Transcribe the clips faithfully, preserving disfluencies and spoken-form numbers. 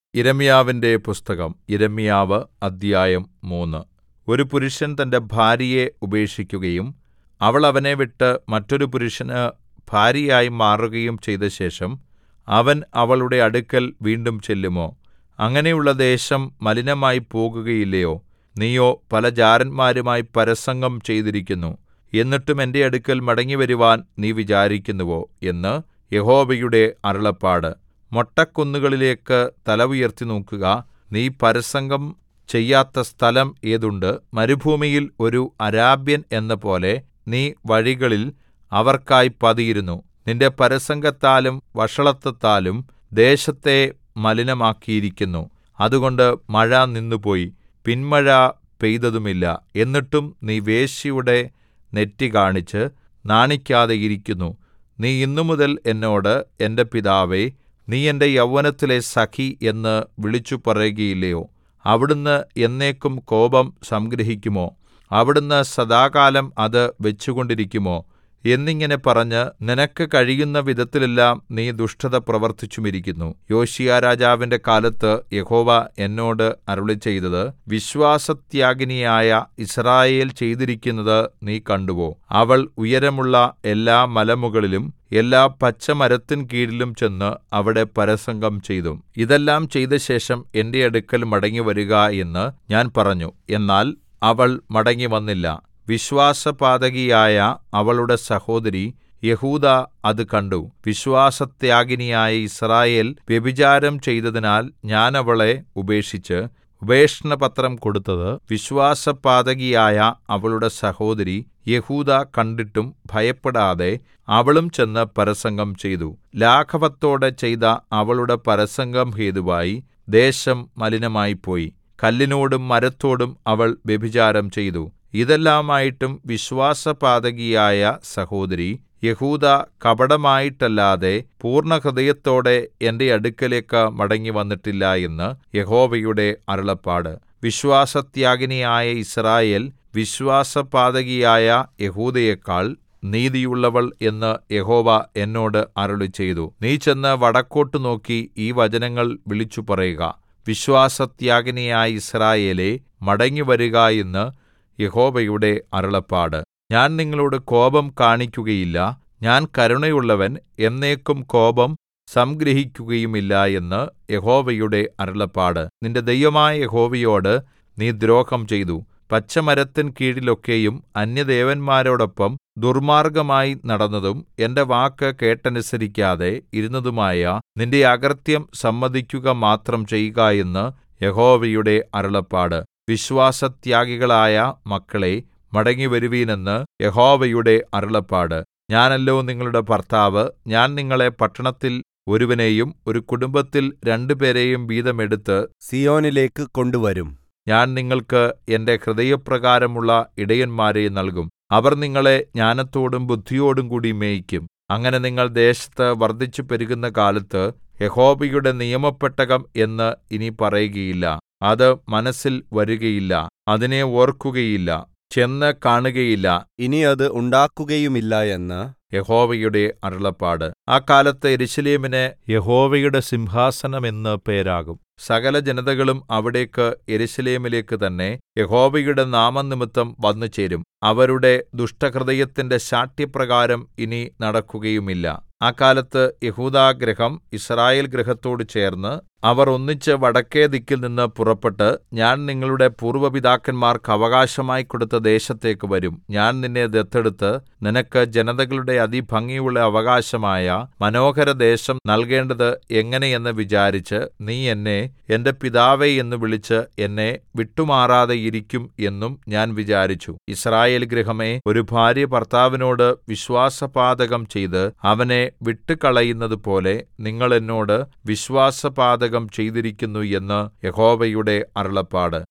യിരെമ്യാവിന്റെ പുസ്തകം യിരെമ്യാവ് അദ്ധ്യായം മൂന്ന്. ഒരു പുരുഷൻ തന്റെ ഭാര്യയെ ഉപേക്ഷിക്കുകയും അവൾ അവനെ വിട്ട് മറ്റൊരു പുരുഷന് ഭാര്യയായി മാറുകയും ചെയ്തശേഷം അവൻ അവളുടെ അടുക്കൽ വീണ്ടും ചെല്ലുമോ? അങ്ങനെയുള്ള ദേശം മലിനമായി പോകുകയില്ലയോ? നീയോ പല ജാരന്മാരുമായി പരസംഗം ചെയ്തിരിക്കുന്നു. എന്നിട്ടും എന്റെ അടുക്കൽ മടങ്ങിവരുവാൻ നീ വിചാരിക്കുന്നുവോ? എന്ന് യഹോവയുടെ അരുളപ്പാട്. മൊട്ടക്കുന്നുകളിലേക്ക് തല ഉയർത്തി നോക്കുക. നീ പരസംഗം ചെയ്യാത്ത സ്ഥലം ഏതുണ്ട്? മരുഭൂമിയിൽ ഒരു അരാബ്യൻ എന്നപോലെ നീ വഴികളിൽ അവർക്കായി പതിയിരുന്നു. നിന്റെ പരസംഗത്താലും വഷളത്തത്താലും ദേശത്തെ മലിനമാക്കിയിരിക്കുന്നു. അതുകൊണ്ട് മഴ നിന്നുപോയി, പിന്മഴ പെയ്തതുമില്ല. എന്നിട്ടും നീ വേശ്യയുടെ നെറ്റി കാണിച്ച് നാണിക്കാതെ ഇരിക്കുന്നു. നീ ഇന്നുമുതൽ എന്നോട്, എന്റെ പിതാവേ, നീ എന്റെ യൗവനത്തിലെ സഖി എന്ന് വിളിച്ചുപറയുകയില്ലയോ? അവിടുന്ന് എന്നേക്കും കോപം സംഗ്രഹിക്കുമോ? അവിടുന്ന് സദാകാലം അത് വെച്ചുകൊണ്ടിരിക്കുമോ? എന്നിങ്ങനെ പറഞ്ഞ് നിനക്ക് കഴിയുന്ന വിധത്തിലെല്ലാം നീ ദുഷ്ടത പ്രവർത്തിച്ചുമിരിക്കുന്നു. യോശീയാരാജാവിന്റെ കാലത്ത് യഹോവ എന്നോട് അരുളിച്ചെയ്തത്, വിശ്വാസത്യാഗിനിയായ യിസ്രായേൽ ചെയ്തിരിക്കുന്നത് നീ കണ്ടുവോ? അവൾ ഉയരമുള്ള എല്ലാ മലമുകളിലും എല്ലാ പച്ചമരത്തിൻ കീഴിലും ചെന്ന് അവിടെ പരസംഗം ചെയ്തു. ഇതെല്ലാം ചെയ്തശേഷം എന്റെ അടുക്കൽ മടങ്ങിവരുക എന്ന് ഞാൻ പറഞ്ഞു. എന്നാൽ അവൾ മടങ്ങിവന്നില്ല. വിശ്വാസപാതകിയായ അവളുടെ സഹോദരി യെഹൂദാ അത് കണ്ടു. വിശ്വാസത്യാഗിനിയായ യിസ്രായേൽ വ്യഭിചാരം ചെയ്തതിനാൽ ഞാൻ അവളെ ഉപേക്ഷിച്ച് ഉപേക്ഷണപത്രം കൊടുത്തത് വിശ്വാസപാതകിയായ അവളുടെ സഹോദരി യെഹൂദാ കണ്ടിട്ടും ഭയപ്പെടാതെ അവളും ചെന്ന് പരസംഗം ചെയ്തു. ലാഘവത്തോടെ ചെയ്ത അവളുടെ പരസംഗം ഹേതുവായി ദേശം മലിനമായിപ്പോയി. കല്ലിനോടും മരത്തോടും അവൾ വ്യഭിചാരം ചെയ്തു. ഇതെല്ലാമായിട്ടും വിശ്വാസപാതകിയായ സഹോദരി യെഹൂദാ കപടമായിട്ടല്ലാതെ പൂർണ്ണഹൃദയത്തോടെ എന്റെ അടുക്കലേക്ക് മടങ്ങിവന്നിട്ടില്ല എന്ന് യഹോവയുടെ അരുളപ്പാട്. വിശ്വാസത്യാഗിനിയായ യിസ്രായേൽ വിശ്വാസപാതകിയായ യെഹൂദയെക്കാൾ നീതിയുള്ളവൾ എന്ന് യഹോവ എന്നോട് അരുളിച്ചെയ്തു. നീ ചെന്ന് വടക്കോട്ട് നോക്കി ഈ വചനങ്ങൾ വിളിച്ചുപറയുക. വിശ്വാസത്യാഗിനിയായ യിസ്രായേലേ, മടങ്ങിവരുക എന്ന് യഹോവയുടെ അരുളപ്പാട്. ഞാൻ നിങ്ങളോട് കോപം കാണിക്കുകയില്ല. ഞാൻ കരുണയുള്ളവൻ, എന്നേക്കും കോപം സംഗ്രഹിക്കുകയുമില്ല എന്ന് യഹോവയുടെ അരുളപ്പാട്. നിന്റെ ദൈവമായ യഹോവയോട് നീ ദ്രോഹം ചെയ്തു. പച്ചമരത്തിൻ കീഴിലൊക്കെയും അന്യദേവന്മാരോടൊപ്പം ദുർമാർഗ്ഗമായി നടന്നതും എന്റെ വാക്ക് കേട്ടനുസരിക്കാതെ ഇരുന്നതുമായ നിന്റെ അകൃത്യം സമ്മതിക്കുക മാത്രം ചെയ്യുക എന്ന് യഹോവയുടെ അരുളപ്പാട്. വിശ്വാസത്യാഗികളായ മക്കളേ, മടങ്ങിവരുവീൻ എന്ന് യഹോവയുടെ അരുളപ്പാട്. ഞാനല്ലോ നിങ്ങളുടെ ഭർത്താവ്. ഞാൻ നിങ്ങളെ പട്ടണത്തിൽ ഒരുവനെയും ഒരു കുടുംബത്തിൽ രണ്ടുപേരെയും വീതം എടുത്ത് സീയോനിലേക്ക് കൊണ്ടുവരും. ഞാൻ നിങ്ങൾക്ക് എന്റെ ഹൃദയപ്രകാരമുള്ള ഇടയന്മാരെ നൽകും. അവർ നിങ്ങളെ ജ്ഞാനത്തോടും ബുദ്ധിയോടും കൂടി മേയിക്കും. അങ്ങനെ നിങ്ങൾ ദേശത്ത് വർദ്ധിച്ചു പെരുകുന്ന കാലത്ത് യഹോവയുടെ നിയമപ്പെട്ടകം എന്ന് ഇനി പറയുകയില്ല. അത് മനസ്സിൽ വരുകയില്ല. അതിനെ ഓർക്കുകയില്ല. ചെന്ന് കാണുകയില്ല. ഇനി അത് ഉണ്ടാക്കുകയുമില്ല എന്ന് യഹോവയുടെ അരുളപ്പാട്. ആ കാലത്ത് യെരൂശലേമിന് യഹോവയുടെ സിംഹാസനം എന്ന് പേരാകും. സകല ജനതകളും അവിടേക്ക് യെരൂശലേമിലേക്ക് തന്നെ യഹോവയുടെ നാമംനിമിത്തം വന്നുചേരും. അവരുടെ ദുഷ്ടഹൃദയത്തിന്റെ ശാഠ്യപ്രകാരം ഇനി നടക്കുകയുമില്ല. ആ കാലത്ത് യെഹൂദാഗൃഹം യിസ്രായേൽ ഗൃഹത്തോട് ചേർന്ന് അവർ ഒന്നിച്ച് വടക്കെ ദിക്കിൽ നിന്ന് പുറപ്പെട്ട് ഞാൻ നിങ്ങളുടെ പൂർവ്വ പിതാക്കന്മാർക്ക് അവകാശമായി കൊടുത്ത ദേശത്തേക്ക് വരും. ഞാൻ നിന്നെ ദത്തെടുത്ത് നിനക്ക് ജനതകളുടെ അതിഭംഗിയുള്ള അവകാശമായ മനോഹര ദേശം നൽകേണ്ടത് എങ്ങനെയെന്ന് വിചാരിച്ച് നീ എന്നെ എന്റെ പിതാവേ എന്ന് വിളിച്ച് എന്നെ വിട്ടുമാറാതെ ഇരിക്കും എന്നും ഞാൻ വിചാരിച്ചു. യിസ്രായേൽ ഗൃഹമേ, ഒരു ഭാര്യ ഭർത്താവിനോട് വിശ്വാസപാതകം ചെയ്ത് അവനെ വിട്ടുകളയുന്നതുപോലെ നിങ്ങൾ എന്നോട് വിശ്വാസപാതകം ചെയ്തിരിക്കുന്നു എന്ന് യഹോവയുടെ അരുളപ്പാട്.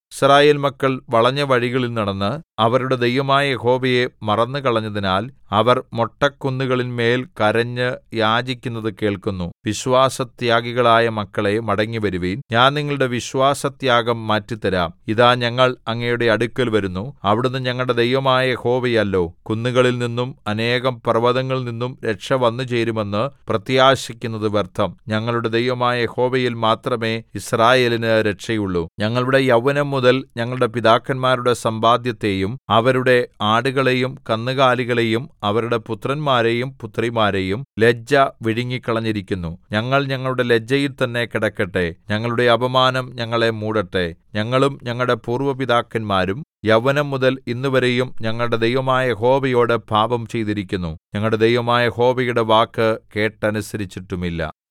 യിസ്രായേൽ മക്കൾ വളഞ്ഞ വഴികളിൽ നടന്ന് അവരുടെ ദൈവമായ യഹോവയെ മറന്നുകളഞ്ഞതിനാൽ അവർ മൊട്ടക്കുന്നുകളിന്മേൽ കരഞ്ഞ് യാചിക്കുന്നത് കേൾക്കുന്നു. വിശ്വാസത്യാഗികളായ മക്കളേ, മടങ്ങിവരുവിൻ. ഞാൻ നിങ്ങളുടെ വിശ്വാസത്യാഗം മാറ്റിത്തരാം. ഇതാ, ഞങ്ങൾ അങ്ങയുടെ അടുക്കൽ വരുന്നു. അവിടുന്ന് ഞങ്ങളുടെ ദൈവമായ യഹോവയല്ലോ. കുന്നുകളിൽ നിന്നും അനേകം പർവ്വതങ്ങളിൽ നിന്നും രക്ഷ വന്നുചേരുമെന്ന് പ്രത്യാശിക്കുന്നത് വ്യർത്ഥം. ഞങ്ങളുടെ ദൈവമായ യഹോവയിൽ മാത്രമേ യിസ്രായേലിന് രക്ഷയുള്ളൂ. ഞങ്ങളുടെ യൗവനം മുതൽ ഞങ്ങളുടെ പിതാക്കന്മാരുടെ സമ്പാദ്യത്തെയും അവരുടെ ആടുകളെയും കന്നുകാലികളെയും അവരുടെ പുത്രന്മാരെയും പുത്രിമാരെയും ലജ്ജ വിഴുങ്ങിക്കളഞ്ഞിരിക്കുന്നു. ഞങ്ങൾ ഞങ്ങളുടെ ലജ്ജയിൽ തന്നെ കിടക്കട്ടെ. ഞങ്ങളുടെ അപമാനം ഞങ്ങളെ മൂടട്ടെ. ഞങ്ങളും ഞങ്ങളുടെ പൂർവ്വ പിതാക്കന്മാരും യൗവനം മുതൽ ഇന്നുവരെയും ഞങ്ങളുടെ ദൈവമായ യഹോവയോട് പാപം ചെയ്തിരിക്കുന്നു. ഞങ്ങളുടെ ദൈവമായ യഹോവയുടെ വാക്ക് കേട്ടനുസരിച്ചിട്ടുമില്ല.